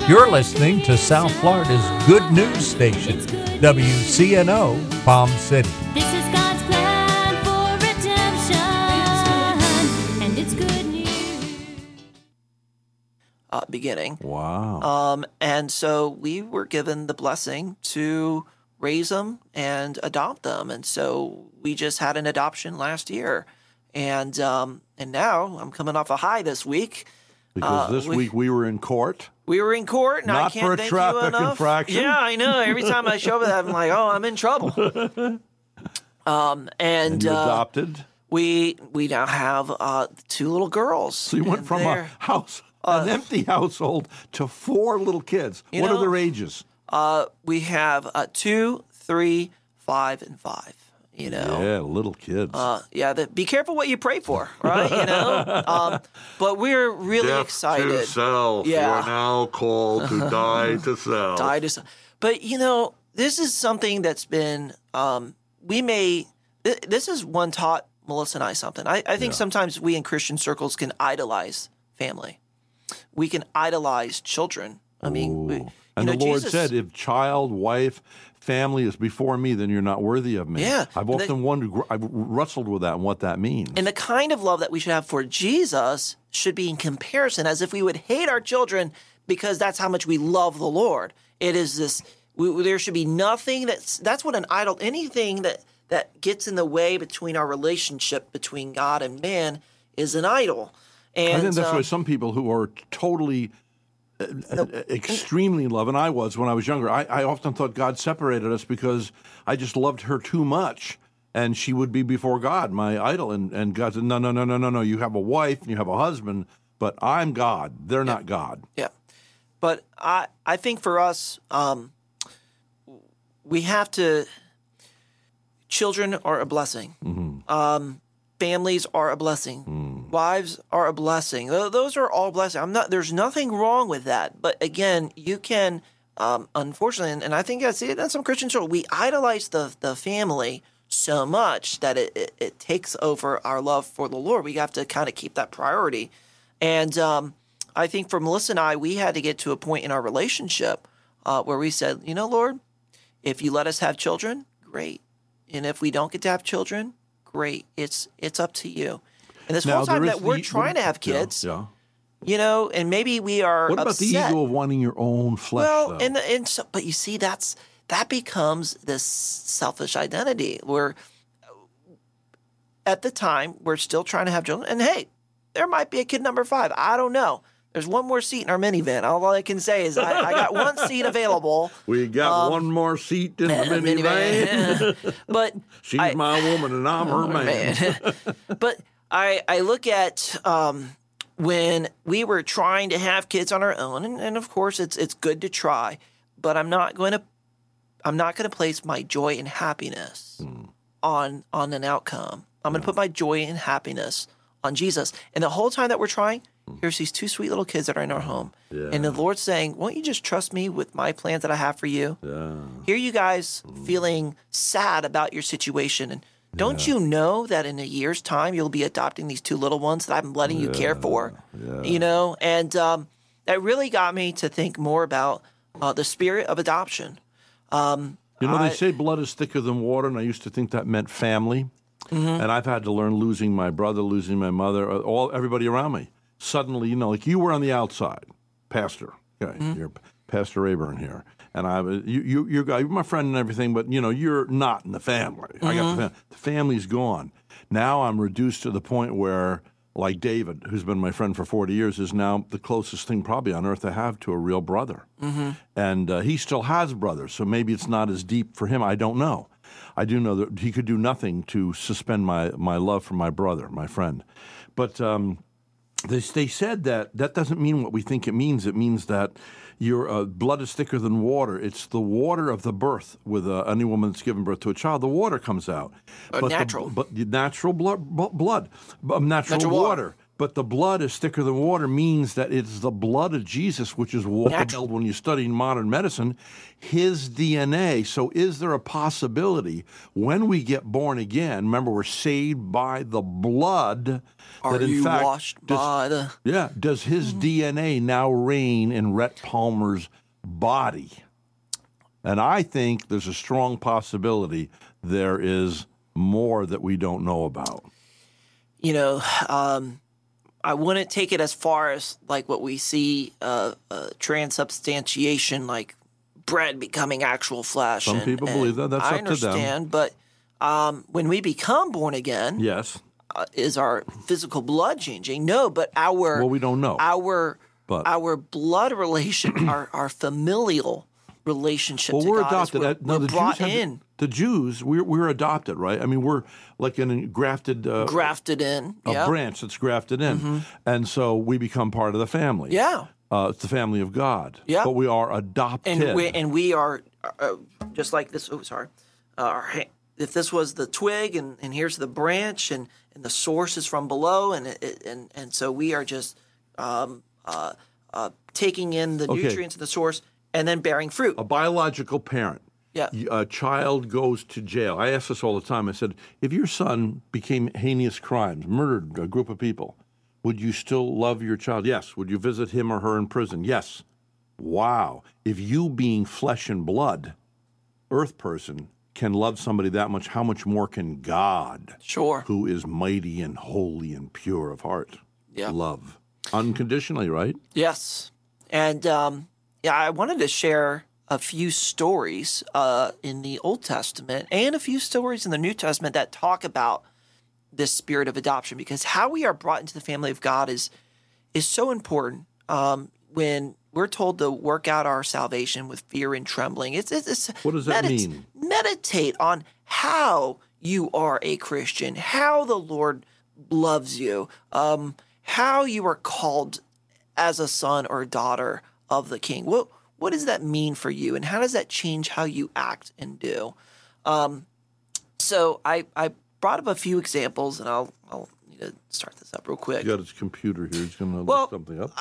You're listening to South Florida's good news station, WCNO Palm City. This is God's plan for redemption, and it's good news. Beginning. Wow. And so we were given the blessing to raise them and adopt them. And so we just had an adoption last year. And now I'm coming off a high this week. Because this week we were in court. We were in court, and I Not can't for a thank traffic you enough. infraction. Yeah, I know. Every time I show up, I'm like, oh, I'm in trouble. And you adopted. We now have 2 little girls. So you went from a house, an empty household, to 4 little kids. What are their ages? We have 2, 3, 5, and 5. Yeah, little kids. Be careful what you pray for, right? But we're really excited. Death to self. Yeah. You are now called to die to self. Die to self. But this is something that's been this is one taught Melissa and I something. I think sometimes we in Christian circles can idolize family. We can idolize children. I mean, and the Lord Jesus said, if child, wife, family is before me, then you're not worthy of me. Yeah. I've often wondered, I've wrestled with that and what that means. And the kind of love that we should have for Jesus should be in comparison, as if we would hate our children because that's how much we love the Lord. It is this, there should be nothing that's what an idol, anything that gets in the way between our relationship between God and man is an idol. And I think that's why some people who are totally extremely in love, and I was when I was younger, I often thought God separated us because I just loved her too much, and she would be before God, my idol. And God said, no, you have a wife and you have a husband, but I'm God. They're not God. Yeah. But I think for us, we have to, children are a blessing. Mm-hmm. Families are a blessing. Wives are a blessing. Those are all blessings. There's nothing wrong with that. But again, you can, unfortunately, and I think I see it in some Christian circles, we idolize the family so much that it takes over our love for the Lord. We have to kind of keep that priority. And I think for Melissa and I, we had to get to a point in our relationship where we said, Lord, if you let us have children, great. And if we don't get to have children, great. It's up to you. And this whole time that we're trying to have kids, and maybe we are What about upset. the ego of wanting your own flesh, though? But you see, that becomes this selfish identity where at the time we're still trying to have children. And hey, there might be a kid number 5. I don't know. There's one more seat in our minivan. All I can say is I got one seat available. We got one more seat in the minivan. But she's my woman and I'm her man. But I look at when we were trying to have kids on our own, and of course it's good to try, but I'm not going to place my joy and happiness on an outcome. I'm going to put my joy and happiness on Jesus. And the whole time that we're trying, here's these 2 sweet little kids that are in our home. Yeah. And the Lord's saying, won't you just trust me with my plans that I have for you? Yeah. Here you guys feeling sad about your situation. And don't you know that in a year's time, you'll be adopting these 2 little ones that I'm letting you care for? Yeah. And that really got me to think more about the spirit of adoption. They say blood is thicker than water, and I used to think that meant family. Mm-hmm. And I've had to learn losing my brother, losing my mother, everybody around me. Suddenly, like you were on the outside, Pastor. Okay, you're Pastor Rayburn here, and you're my friend and everything, but you're not in the family. I got the family's gone. Now I'm reduced to the point where, like David, who's been my friend for 40 years, is now the closest thing probably on earth to have to a real brother. Mm-hmm. And he still has brothers, so maybe it's not as deep for him. I don't know. I do know that he could do nothing to suspend my love for my brother, my friend. But they said that doesn't mean what we think it means. It means that your blood is thicker than water. It's the water of the birth with any woman that's given birth to a child. The water comes out. Natural. But natural blood, natural water. But the blood is thicker than water means that it's the blood of Jesus, which is wild when you study modern medicine, his DNA. So is there a possibility when we get born again, remember we're saved by the blood, Are that in you fact, washed by the... does his DNA now reign in Rhett Palmer's body? And I think there's a strong possibility there is more that we don't know about. You know, I wouldn't take it as far as like what we see transubstantiation, like bread becoming actual flesh. Some people believe that. That's I up to them. understand, but when we become born again, Yes. is our physical blood changing? No, but our Well, we don't know. our blood relation, our familial relationship Well, to we're God adopted. is we're the brought Jews in. The Jews, we're adopted, right? I mean, we're like an engrafted Grafted in. a branch that's grafted in, and so we become part of the family. Yeah. It's the family of God. Yeah. But we are adopted. And we are just like this. Oh, sorry. If this was the twig, and here's the branch, and the source is from below, and so we are just taking in the nutrients of the source and then bearing fruit. A biological parent. Yeah. A child goes to jail. I ask this all the time. I said, if your son became heinous crimes, murdered a group of people, would you still love your child? Yes. Would you visit him or her in prison? Yes. Wow. If you, being flesh and blood, earth person, can love somebody that much, how much more can God, Sure. who is mighty and holy and pure of heart, love? Unconditionally, right? Yes. And I wanted to share a few stories in the Old Testament and a few stories in the New Testament that talk about this spirit of adoption, because how we are brought into the family of God is so important. When we're told to work out our salvation with fear and trembling, it's What does that mean? Meditate on how you are a Christian, how the Lord loves you, how you are called as a son or daughter of the King. What does that mean for you, and how does that change how you act and do? So I brought up a few examples, and I'll need to start this up real quick. He got his computer here. He's going to look something up.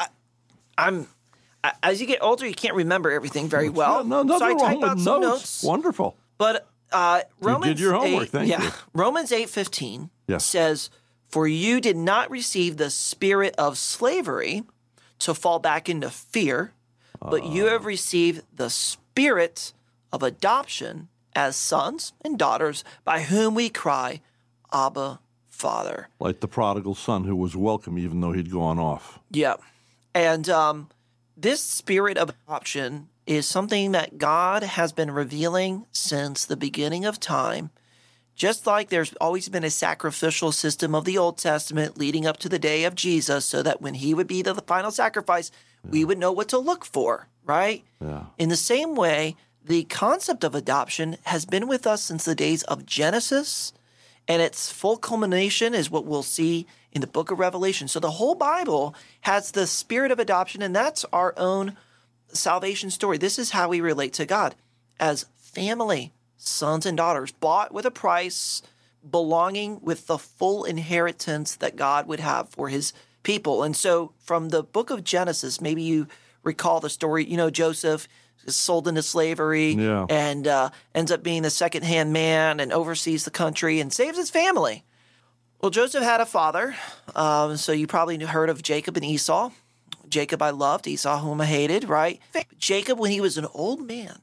As you get older, you can't remember everything very well. No, nothing so I wrong type with out some notes. Wonderful. But Romans did your homework. 8, Thank you. Romans 8:15 Yes. says, "For you did not receive the spirit of slavery to fall back into fear, but you have received the spirit of adoption as sons and daughters, by whom we cry, Abba, Father." Like the prodigal son who was welcome even though he'd gone off. Yeah. And this spirit of adoption is something that God has been revealing since the beginning of time. Just like there's always been a sacrificial system of the Old Testament leading up to the day of Jesus, so that when he would be the final sacrifice, we would know what to look for, right? Yeah. In the same way, the concept of adoption has been with us since the days of Genesis, and its full culmination is what we'll see in the book of Revelation. So the whole Bible has the spirit of adoption, and that's our own salvation story. This is how we relate to God as family, sons and daughters, bought with a price, belonging with the full inheritance that God would have for his people. And so from the book of Genesis, maybe you recall the story, Joseph is sold into slavery and ends up being the second-hand man and oversees the country and saves his family. Well, Joseph had a father, so you probably heard of Jacob and Esau. Jacob I loved, Esau whom I hated, right? Jacob, when he was an old man,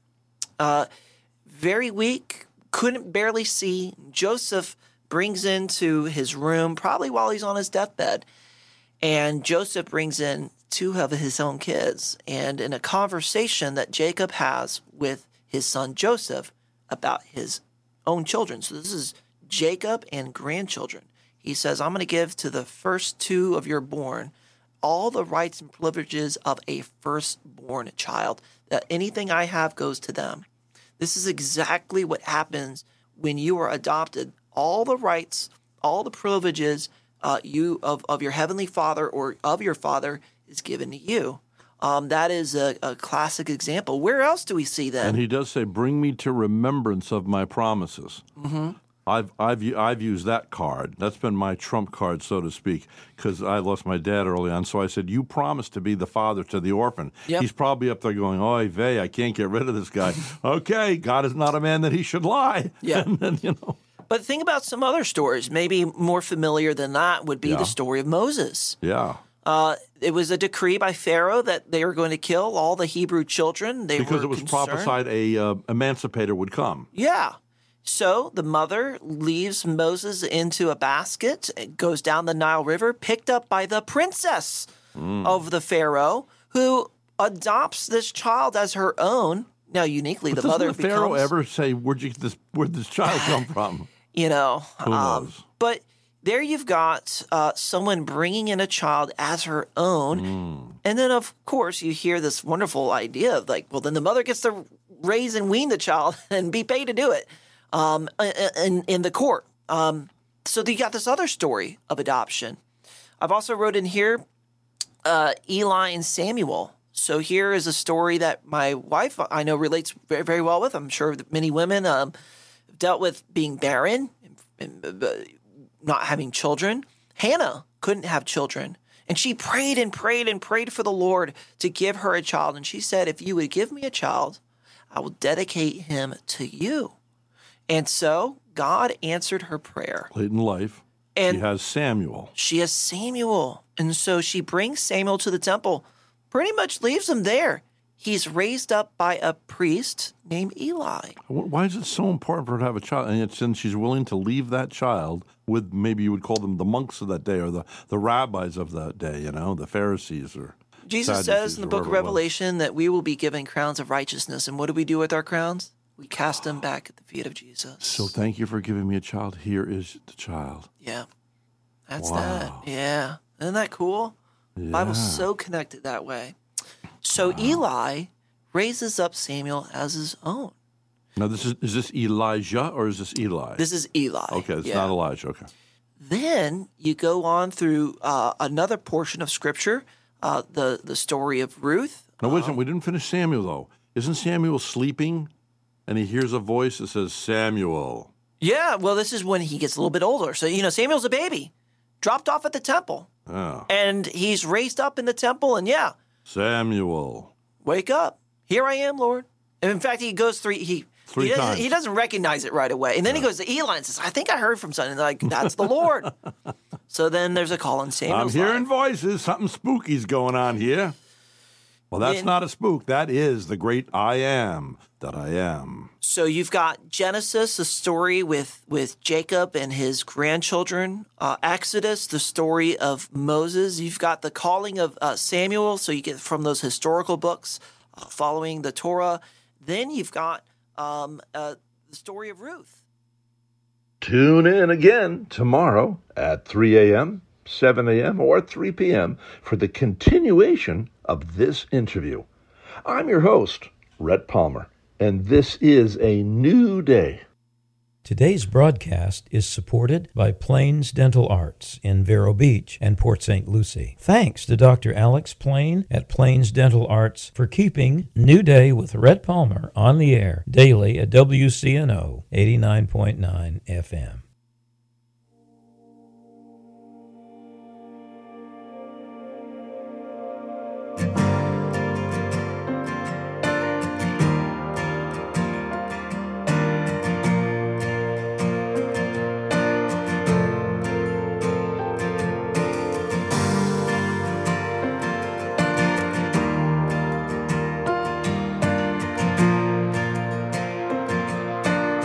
very weak, couldn't barely see, Joseph brings into his room, probably while he's on his deathbed, and Joseph brings in two of his own kids. And in a conversation that Jacob has with his son Joseph about his own children, so this is Jacob and grandchildren, he says, "I'm going to give to the first two of your born all the rights and privileges of a firstborn child, that anything I have goes to them." This is exactly what happens when you are adopted. All the rights, all the privileges of your heavenly father or of your father is given to you. That is a classic example. Where else do we see that? And he does say, "Bring me to remembrance of my promises." Mm-hmm. I've used that card. That's been my trump card, so to speak, because I lost my dad early on. So I said, "You promised to be the father to the orphan." Yep. He's probably up there going, "Oy vey, I can't get rid of this guy." Okay, God is not a man that he should lie. Yeah. And then, But think about some other stories. Maybe more familiar than that would be Yeah. the story of Moses. Yeah. It was a decree by Pharaoh that they were going to kill all the Hebrew children. Because were it was concerned. prophesied a emancipator would come. Yeah. So the mother leaves Moses into a basket, it goes down the Nile River, picked up by the princess of the Pharaoh, who adopts this child as her own. Now, uniquely, But the mother doesn't the Pharaoh becomes, ever say, where'd this child come from? you know, Who knows? but there you've got someone bringing in a child as her own. And then, of course, you hear this wonderful idea of like, well, then the mother gets to raise and wean the child and be paid to do it in the court. So you got this other story of adoption. I've also wrote in here Eli and Samuel. So here is a story that my wife, I know, relates very, very well with. I'm sure that many women have dealt with being barren and not having children. Hannah couldn't have children. And she prayed and prayed and prayed for the Lord to give her a child. And she said, if you would give me a child, I will dedicate him to you. And so God answered her prayer. Late in life, And she has Samuel. she has Samuel. And so she brings Samuel to the temple, pretty much leaves him there. He's raised up by a priest named Eli. Why is it so important for her to have a child? And yet, since she's willing to leave that child with, maybe you would call them the monks of that day or the rabbis of that day, the Pharisees or Jesus Sadducees says in the or book of whoever it was. Revelation that we will be given crowns of righteousness. And what do we do with our crowns? We cast them back at the feet of Jesus. So thank you for giving me a child. Here is the child. Yeah. That's Wow. that. Yeah. Isn't that cool? The Bible's Yeah. so connected that way. So Eli raises up Samuel as his own. Now, is this Elijah or is this Eli? This is Eli. Okay, it's Yeah. not Elijah. Okay. Then you go on through another portion of Scripture, the story of Ruth. Now, wait a second. We didn't finish Samuel, though. Isn't Samuel sleeping and he hears a voice that says, Samuel? Yeah, well, this is when he gets a little bit older. So, Samuel's a baby, dropped off at the temple. Yeah. And he's raised up in the temple, and yeah, Samuel. wake up. Here I am, Lord. And in fact, he goes Three times. He doesn't recognize it right away. And then he goes to Eli and says, I think I heard from something. Like, that's the Lord. So then there's a call on I'm Samuel's hearing life. voices. Something spooky's going on here. Well, that's Then- not a spook. That is the great I am that I am. So you've got Genesis, the story with Jacob and his grandchildren. Exodus, the story of Moses. You've got the calling of Samuel, so you get from those historical books following the Torah. Then you've got the story of Ruth. Tune in again tomorrow at 3 a.m., 7 a.m., or 3 p.m. for the continuation of this interview. I'm your host, Rhett Palmer, and this is a new day. Today's broadcast is supported by Plains Dental Arts in Vero Beach and Port St. Lucie. Thanks to Dr. Alex Plain at Plains Dental Arts for keeping New Day with Rhett Palmer on the air daily at WCNO 89.9 FM.